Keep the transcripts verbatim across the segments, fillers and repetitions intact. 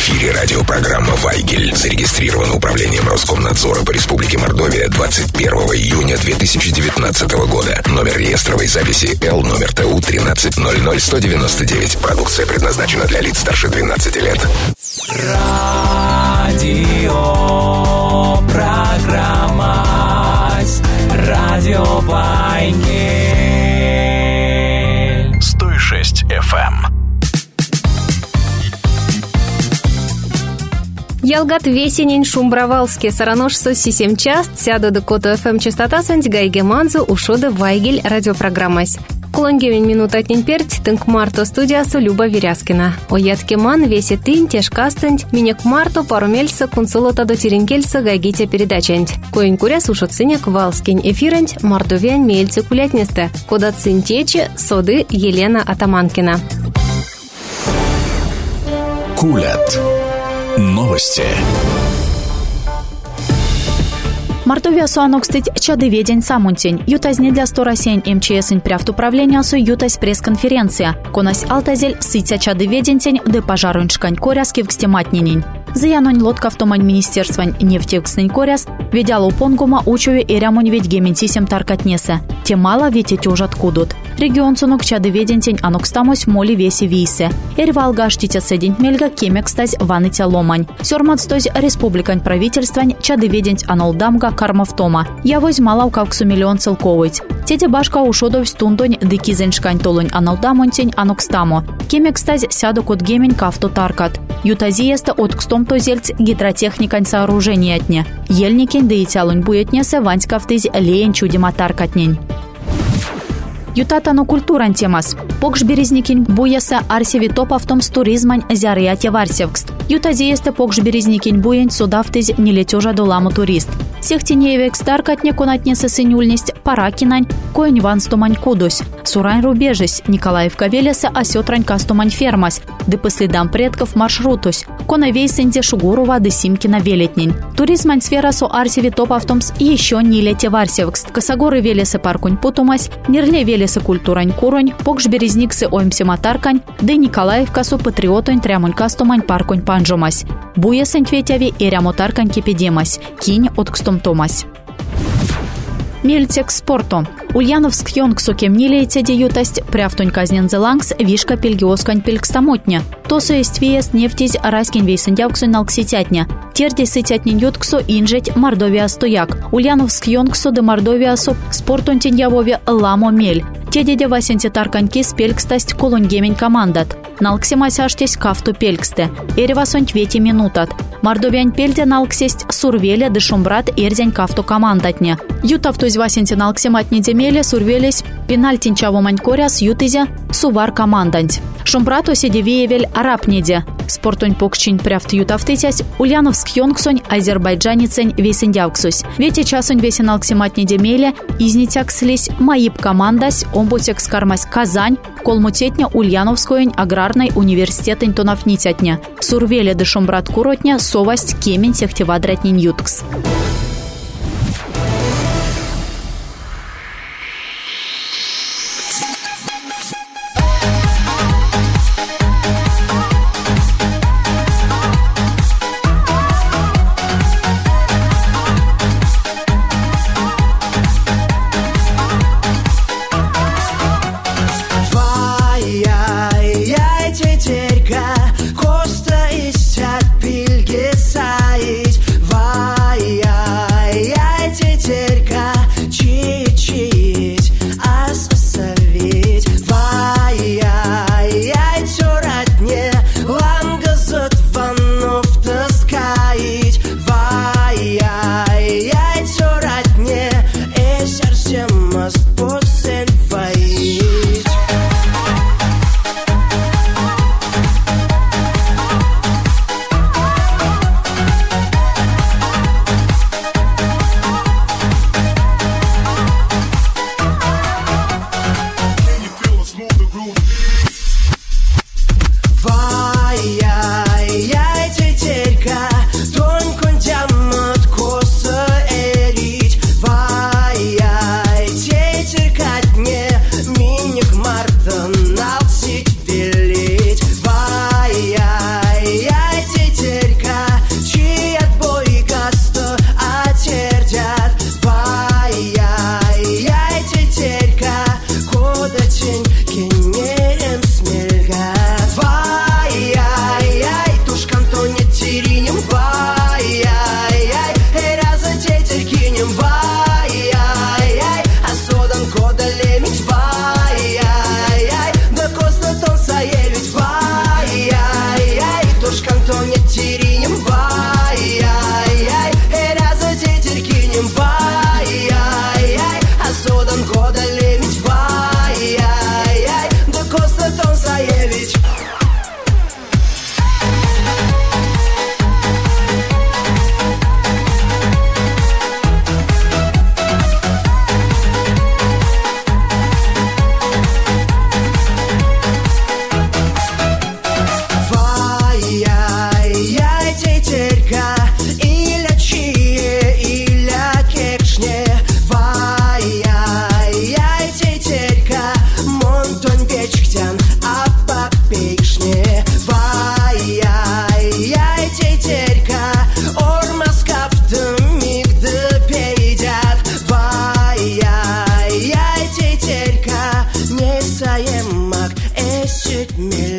эфире радиопрограмма «Вайгель». Зарегистрирована управлением Роскомнадзора по Республике Мордовия двадцать первого июня две тысячи девятнадцатого года. Номер реестровой записи Л, номер Т У тринадцать ноль ноль сто девяносто девять. Продукция предназначена для лиц старше двенадцати лет. Радио программа Радио Вайгель сто шесть эф эм. Ялгат весенень шумбравалске сараношсо сисем част сяду до кото эф эм частота сэнть гайге манзу ушода Вайгель радиопрограммась. Кулонгевень минут отнень перть тынк марто студиясу Люба Веряскина. Оятке ман весе тынь тяжкастынть минек марто пару мельса кунсолота до теренкельса гайгите передачанть. Коень куря сушот сынек валскинь эфирэнть мордовян мельцы кулятнесте. Кода цинь течи соды Елена Атаманкина. Кулят. Новости. Мордовия суанокстыть чадыведень самунтень. Ютазне для сторосень МЧС-ин пряфт управления су ютась пресс-конференция. Конась алтазель сытя чадыведентень де пожарунчкань коряски в кстематнинень. Заянонь лодка в томань министерствань нефтекснень коряс, ведяла упонгума учуе и рямонь ведь гементисем таркатнесе. Те мало ведь эти уж откудут. Регион сунок чадыведентень анокстамось моли веси висе. Эрвалга штитя седень мельга кемекстась ванытя ломань. Сёрматстось республикань правительствань чадыведенть анолдамга кармавтома. Я возьмала у кавксу миллион целковыть. Тете башка ушодовсь тундонь дыкизеншкань толонь анолдамонтень анокстамо. Кемекстась сяду кот гемень кафту таркат. Ютазиеста откстом то зельц гидротехникань сооружения отне. Ельникень да и тялунь буетнесе ванькавтыз леен чудима таркатнень. Ютатану культуран темас. Покш березникин буяса арсеви топавтом с туризмань зярыятя варсевкст. Ютазиесте покш березникин буень судавтыз не летежа доламу турист. Всех тенеевек старкатне конатнесе сынюльнесть паракинань, коень ванстомань кудусь. Сурань рубежись, Николаевка велеса осетрань кастомань фермась. Да по следам предков маршрутусь. Коновей сынде шугурува да симкина велетнень. Туризмань сфера со арсеви топавтомс еще не лете варсевкст. Косогоры велеса паркунь путумась, нерле велеса культурань куронь, покш березниксы оймсе матаркань, да Николаевка со патриотонь трямонь кастомань паркунь панжомась. Буя сентветяви и рямотаркань кипедемась. Кинь откстом томась. Мельтек спорту. Ульяновск йонг сокем нилейте деютость, пряфтонь казнен зелангс, вишка пельгиоскань пелькстамотня. Тосу есть вест нефтизь раскин вейсендявксу налкситятня. Терди сытятнин ютксо инжеть Мордовия стояк. Ульяновск йонгсо де Мордовия соп спортон тиньявове ламо мель. Те дедя васенте тарканьки с пелькстасть колонгемень командат. Налксемасяштесь кафту пельксте. Эревасонь вети минутат. Мордовян пельте налксесть сурвеля де шумбрат эрзянь кафту командатня. Ютавтусь васенте налксематни демеле сурвелись пенальтинчаво манькоряс ютызя сувар командант. Шумбрату седевеевель арабнеде. Спортонь покчин пряфт ютавтытясь, Ульяновск йонгсонь азербайджаницень весендявксусь. Вети часонь весеналксематни демеле изнитякслись маиб командась омбутек скармась Казань, колмутетня Ульяновскоень аграрной университетень тонафнитятня. Сурвеле де шумбрат куротня совасть кемень сехтевадратнин юткс. Коста истят пильги саить, вая.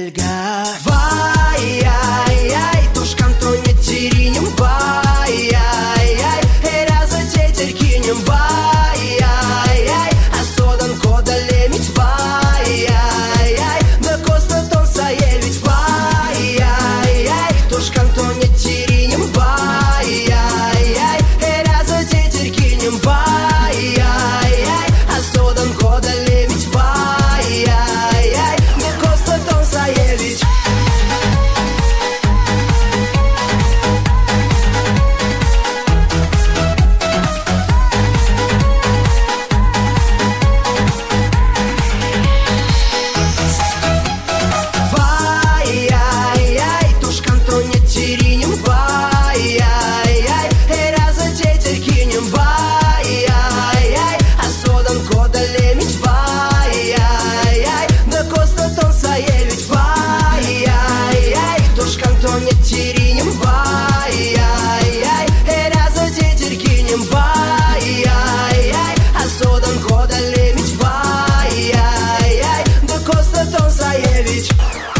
Эльга. Вай-яй-яй, тушкан то не тиринем. Вай-яй-яй, эраза тетель кинем. Вай-яй-яй, а содан кода лемить. Вай-яй-яй, да коста тон саевить. Вай-яй-яй, тушкан то не тиринем. Вай-яй-яй, эраза тетель кинем. Вай-яй-яй, а содан кода лемить. Вай-яй-яй, да коста тон саевить. Вай-яй-яй, тушкан то не тиринем. Вай-яй-яй, эраза тетель кинем. Вай-яй-яй, а содан кода лемить. Вай-яй-яй, да коста тон саевить. Вай-яй-яй, тушкан то не тиринем. Вай-яй-яй, эраза тетель кинем. Вай-яй-яй, а содан кода лемить. Вай-яй-яй, да коста тон саевить.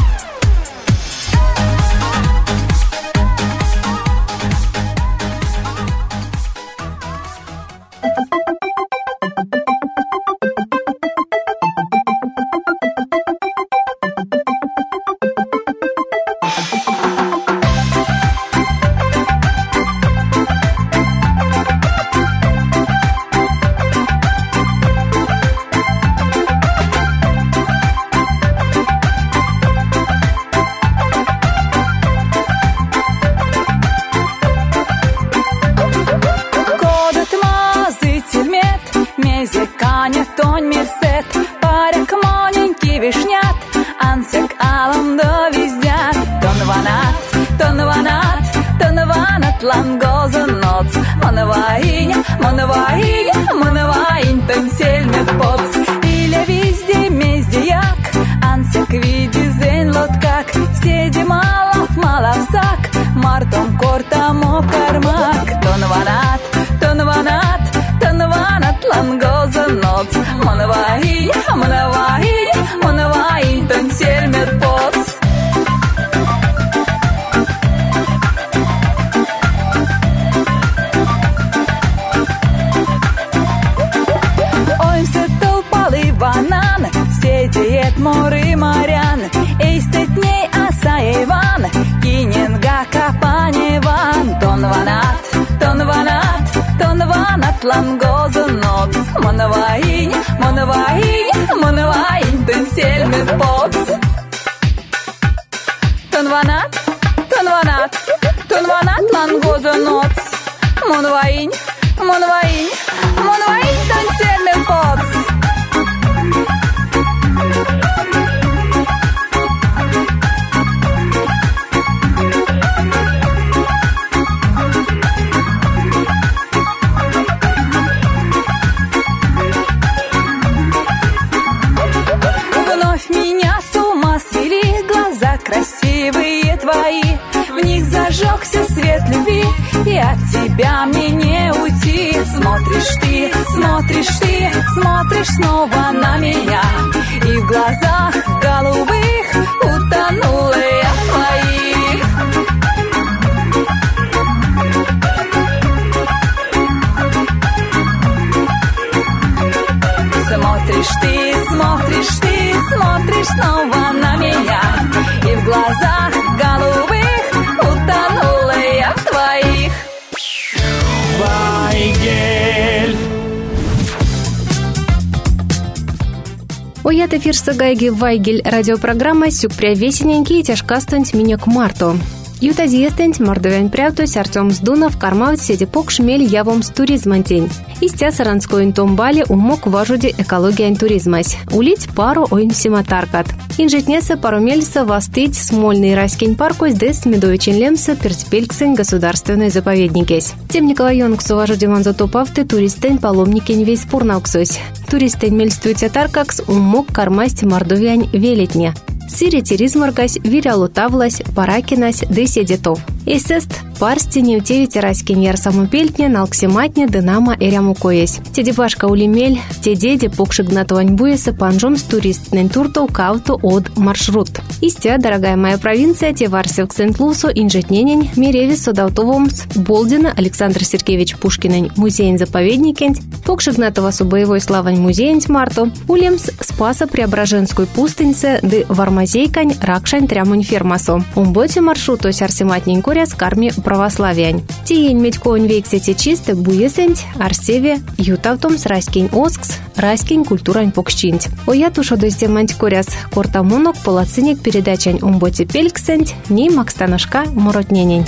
Kodot mazīt met, mezekāņa toņmirset, pārek maņiņki višņat, ansek alanda vizdjat. Tonvanat, tonvanat, tonvanat langoza noc, manavaiņa, manavaiņa, manavaiņ penselmet pots. Иля везде, мезде як, ансек види зен лоткак, седи малав, малавсак, мартом кортамо кармак. Тонванат, тонванат, тонванат лангоза ноц, манаваиня, манаваиня, манаваин пенсельмет поц. Ой, все толпали банан, все диет моры морян, эйстет ней аса Иван, киненга капаневан. Тонванат, тонванат, тонванат лангоза ноц, манаваиня, манаваиня, манаваин пенсельмет поц. Тонванат, тонванат, тонванат лангоза ноц, манаваиня, манаваиня, манаваин пенсельмет поц. Вновь меня с ума свели глаза красивые твои, в них зажегся свет любви, и от тебя мне не уйти. Смотришь ты, смотришь ты, смотришь снова на меня, и в глазах голубых утонула я в твоих. Смотришь ты, смотришь ты, смотришь снова на меня, и в глазах голубых утонула я в твоих. Вайгель. Уят эфирса гайги Вайгель радиопрограмма сюкпря весененький тяжкастунть меня к марту. Юта зъестенть мордовян прявтусь Артем Сдунов кармавт седипок шмель явом с туризмантень. Истя саранской томбали умок важуди экологиян туризмась. Улить пару ойн симатаркат. Инжетнеса парумельса вастыть смольный райскин паркусь дес медовичен лемса перцпельксен государственной заповедникесь. Тем Николаёнксу важуди манзотопавты туристен паломникень весь пурнауксусь. Туристен мельстуйте таркакс умок кармасть мордовян велетне. Сири теризмаргась, вирялутавлась, паракинась, деседетов. Эсест парсти не утевите раскин яр самопельтне, налксиматне, дынамо эряму коесь. Теди башка улемель, те деди покшигнатовань буесы панжом с туристнен турту кавту от маршрут. Истя, дорогая моя провинция, те варсев к Сент-Лусу, инжетненень, миреви содаутовомс, Болдина, Александр Сергеевич Пушкинень, музейн-заповедникень, покшигнатова су боевой славань музейн Марту, улемс Спаса Преображенской пустыньце, ды вармазейкань, ракшань трямунь фермасу. Умботе маршруту сярсиматнень коряс карми православиань. Тиень медькоунь вейксете чисты буесенть, арсеве, ютавтом с раскинь оскс, раскинь культурань покщинть. Оя туша достеманть коряс кортамунок полацинек передачань умботе пельксенть, ни макстанашка моротненень.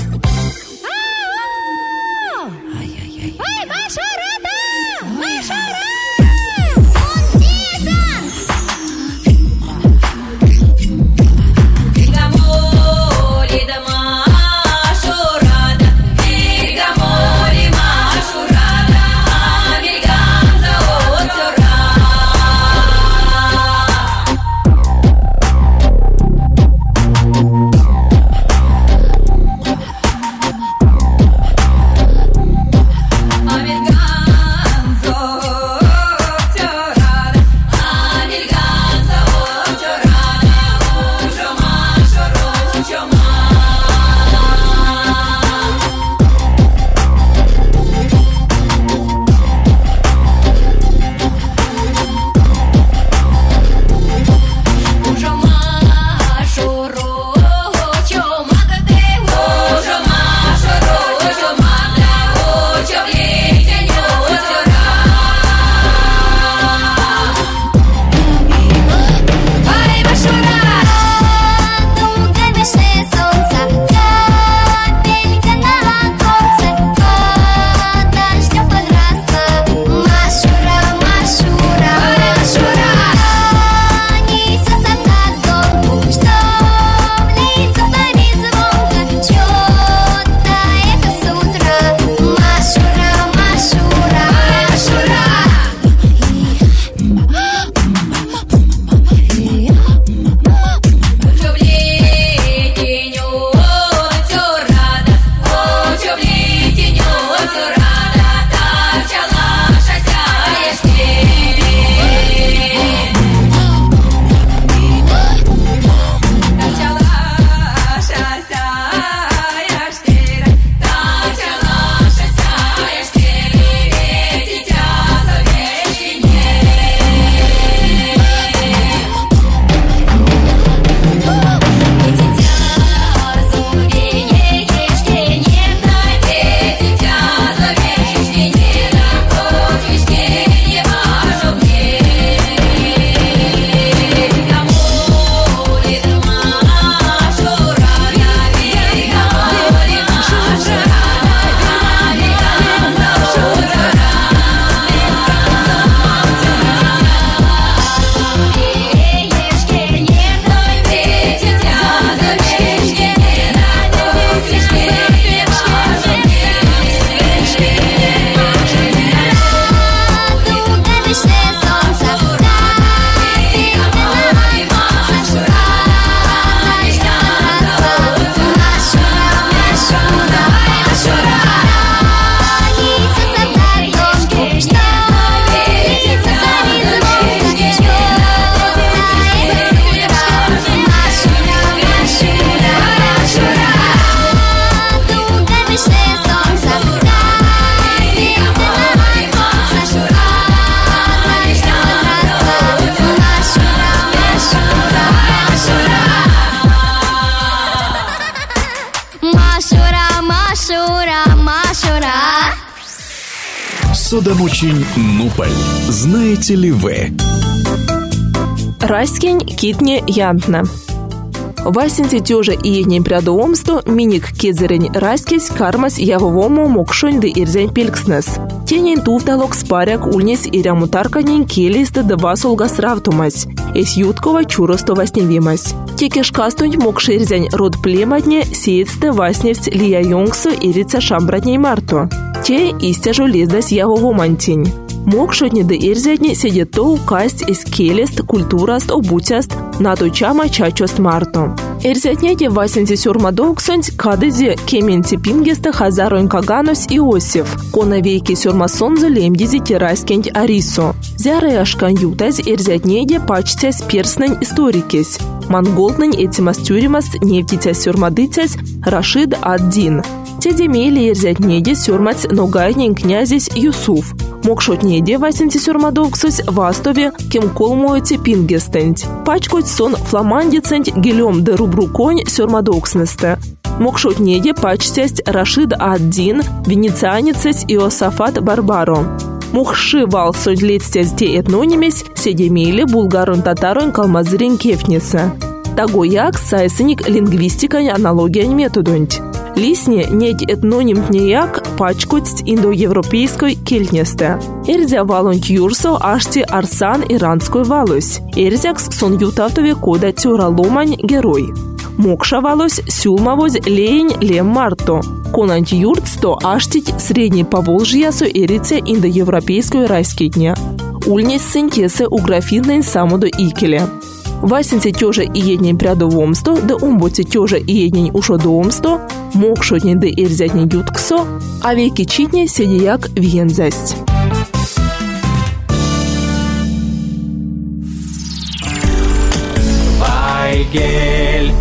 Судомучень Нуполь. Знаете ли вы? Раскинь китне янтна. Васенти тёжа и не прядоомсту миник кедзерень раскись кармас явовому мокшунь де ирзень пилкснес. Тенень туфталок спаряк ульнес ирямутарканень келисты да басулгас равтумась. Эс юткова чуросто васневимась. Текеш кастунь мокши ирзень род племадне сеецте васневсть лия йонгсу ирица шамбратней марту. Те истяжу лездась явовомантень. Мог шотне да ирзятне сидит то укасть из келест, культураст, обутяст, на то чама чачост марто. Ирзятняте васенти сюрмадоксонть кадызе кементи пингеста хазароин каганос Иосиф, коновейки сюрмасонзо лемдизи тераскенть арисо. Зяры ашкан ютаз ирзятнеде пачтясь перснань историкесь. Монголнань этимастюримас нефтитясь сюрмадытясь Рашид ад-Дин. Тедемели ирзятнеде сюрмать ногайнень князесь Юсуф. Мокшотнеде васенти сюрмадоксось вастове кем колмуете пингестенть. Пачкоть сон фламандиценть гелем де рубру конь сюрмадокснесте. Мокшотнеде пачтясть Рашид ад-Дин, венецианецесь Иосафат Барбаро. Мухши вал содлетстясь те этнонимесь, седемели булгарон татарон калмазырин кефница. Тагояк сайсеник лингвистикань аналогия методонть. Лисне неть этноним тнеяк пачкоть индоевропейской кельтнесте. Эрзя валонь юрсо ашти арсан иранской валось. Эрзякс сон ютавтове кода тюраломань герой. Мокша валось сюлмавоз лень лем марто. Конант юртсто аштить средний поволжьясо эрице индоевропейской райскитня. Ульнесь синтесы у графинной самодо икеле. Васенце тёже и еднень прядовомсто, да умботе тёже и еднень ушодомсто, мок шотнень да ирзятнень ютксо, а веки читне седияк вьензасть. Вайгель.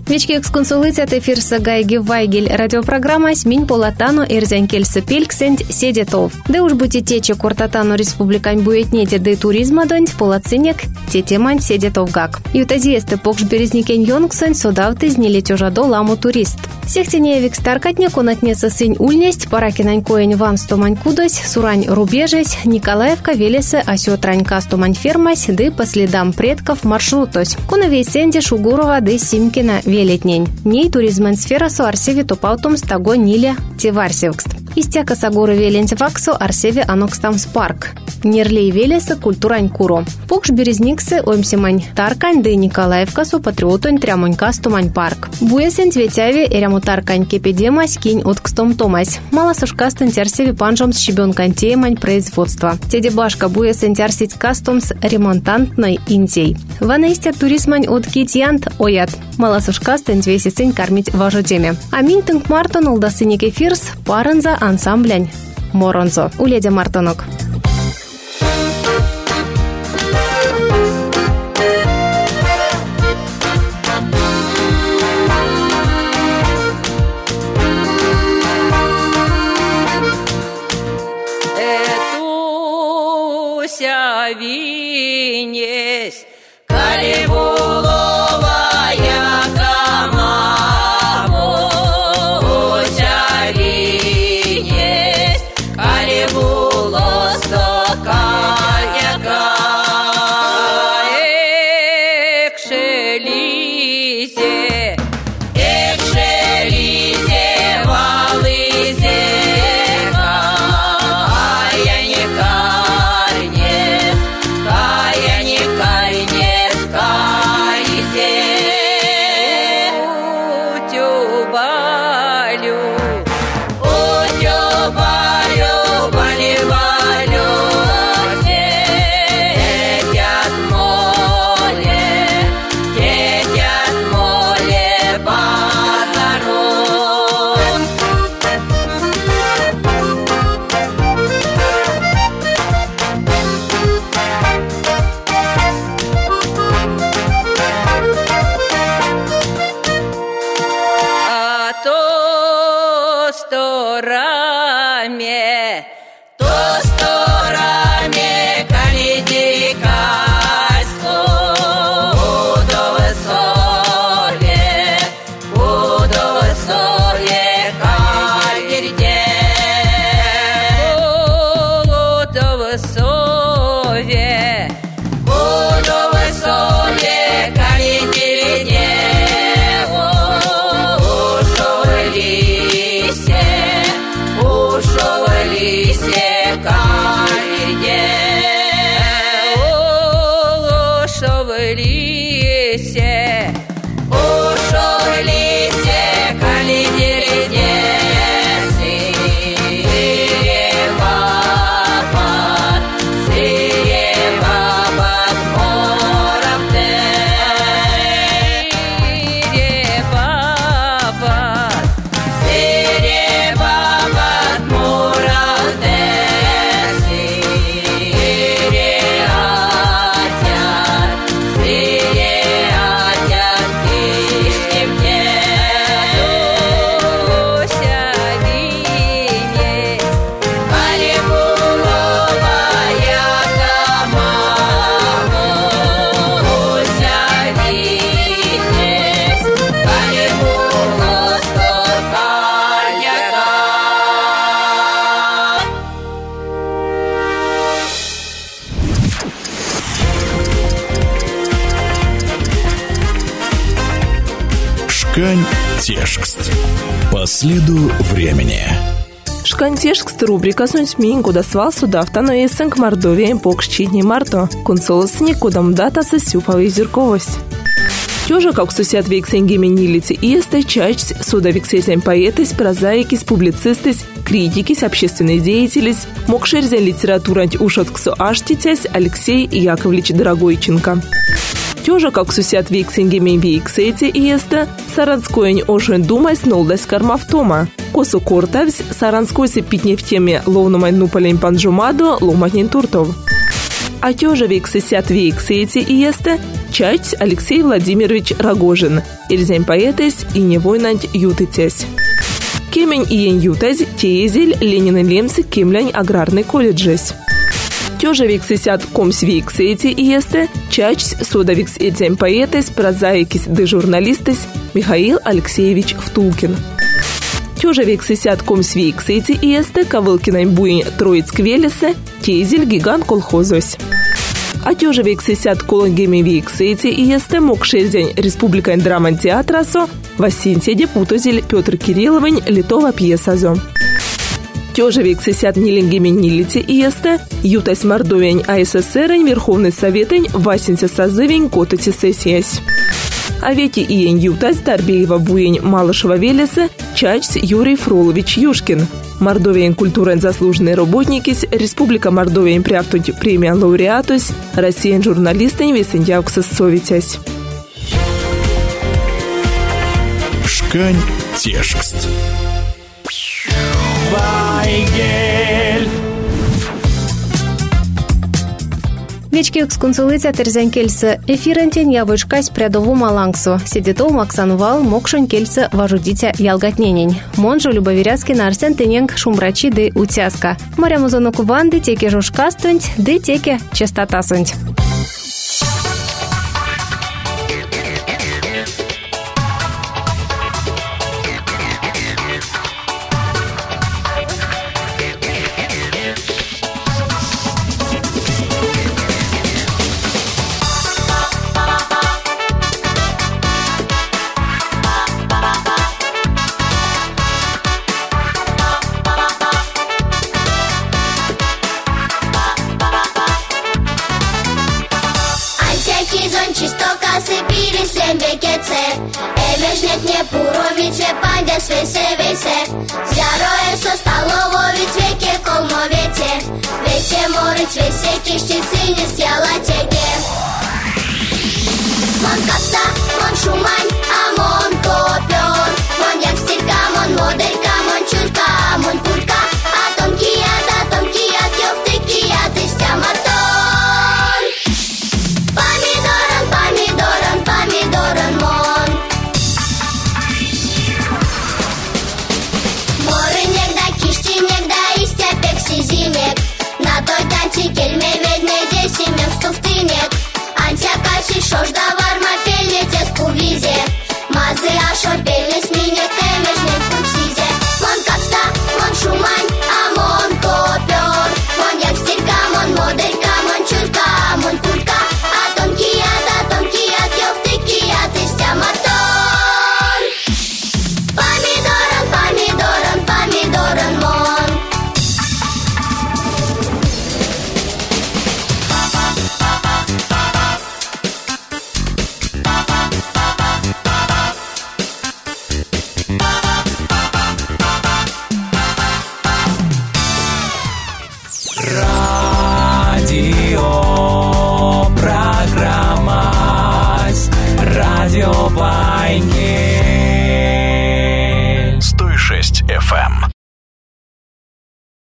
Вечки эксконсулыцят эфирса Гайги Вайгель радиопрограмма «Сминь полатану эрзянкельса пельксент седетов». Да уж будете тече кортатану республикань буетнете да туризма донь полацинек тетемань седетов гак. Ютазиесты покш березникен йонгсен содавты знили тюжадо ламу турист. Сехтенеевик старкатне конатнеса сынь ульнесть, паракинань коень ван стомань кудось, сурань рубежесь, Николаевка велеса осетрань кастомань фермась, да по следам предков маршрутось. Коновей сенде Шугурова да Симкина велетнень. Ней туризмен сфера со арсеви топаутом стаго Ниля Теварсевкст. Истяка сагоры велентеваксо арсеви анокстамс парк. Нерлей велеса культурань куро. Покш березниксы оймсимань таркань да Николаевка со патриотонь трямонь кастомань парк. Буесен цветяви эряму таркань кепедемась кинь откстом томась. Мала сушкастен терсеви панжом с щебенкань теемань производства. Теде башка буесен терсить кастомс ремонтантной интей. Ванестя туризмань от китьянт оят. Мала сушкастен твесисень кормить важу теме. Аминь тынк мартон улдасыник эфирс парынза ансамблянь моронзо. Уледя мартонок. Винесь, Калибуловая кама, Уся винесь, Калибуло стокаяка, Экшелизе, Экшелизе, Валызека, Аяника. Шкань-текст. По следу времени. Шкань-текст рубрика «Суньсмин» куда свал суда втано есен к Мордовии покшчитни марто. Консолосник кудам дата сосюпавый зерковость. Тёжа, как сусед вексенгеми нилити и есте часть суда вексесень поэтес, прозаикис, публицистис, критикис, общественный деятелис, мокшерзен литературант ушотксо аштитес Алексей Яковлевич Дорогойченко. Тёжа, как сусед вексенгеми вексети и есте, саранскоень ошен думайс нолдась кармавтома. Косу кортавсь, саранскойся питне в теме ловномай нупалень панжумадо ломатнин туртов. А тёжа вексесят вексети и есте, Чать Алексей Владимирович Рогожин. Ирзень поэтес и не войнать ютытесь. Кемень иен ютаз теезель Ленин Лемсы Кемлянь аграрный колледжес. Тёжа виксисят комс виксети иесте, чачс сода викс ирзень поэтес, прозаикис де журналистес Михаил Алексеевич Втулкин. Тёжа виксисят комс виксети иесте, Ковылкинайн буин Троицк Велесе, теезель гигант колхозось. А тёжа виксисят колонгеми виксети иесте, мокшельзень республикайн драман театрасо, Васинте депутозель Петр Кирилловень литова пьесазо. Тёжа виксисят нилингеми нилите иесте, ютась Мордовень АССРень Верховный Советень Васинте созывень котати сессиясь. А вети иен ютась Тарбеева буень Малышева Велесе, чачс Юрий Фролович Юшкин. Мордовиен культурен заслуженный работникис, Республика Мордовиен приавтуть премия лауреатус, Россиян журналистень весендявксас совитясь. Шкань текст. Вайгель. Вечки эксконсулыця терзень кельсы эфирентень явышкась прядову малангсу. Сидетов Максанвал мокшон кельсы важудитя ялгатненень. Монжу Любоверяцкий нарсен тененг шумрачи де утяска. Моря музону куванды теке жушкастунть, де теке частотасунть. Emešnet purovice pande sve se vese Zjaroje so stalovovic veke kolmovece Vese moric vese kiščici nesjela tege Mon kapsa, mon šu